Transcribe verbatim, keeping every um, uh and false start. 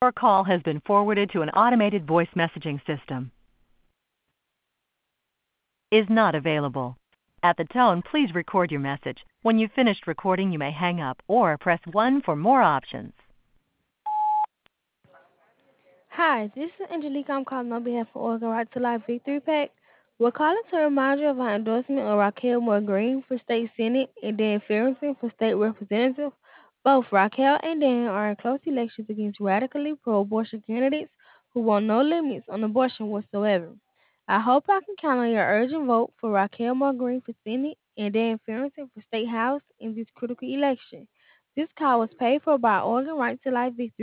Your call has been forwarded to an automated voice messaging system. Is not available. At the tone, please record your message. When you've finished recording, you may hang up or press one for more options. Hi, this is Angelica. I'm calling on behalf of Oregon Right to Life Victory Pack. We're calling to remind you of our endorsement of Raquel Moore Green for state senate and Dan Farrington for state representative. Both Raquel and Dan are in close elections against radically pro-abortion candidates who want no limits on abortion whatsoever. I hope I can count on your urgent vote for Raquel Moore Green for senate and Dan Farrington for state house in this critical election. This call was paid for by Oregon Right to Life Victory.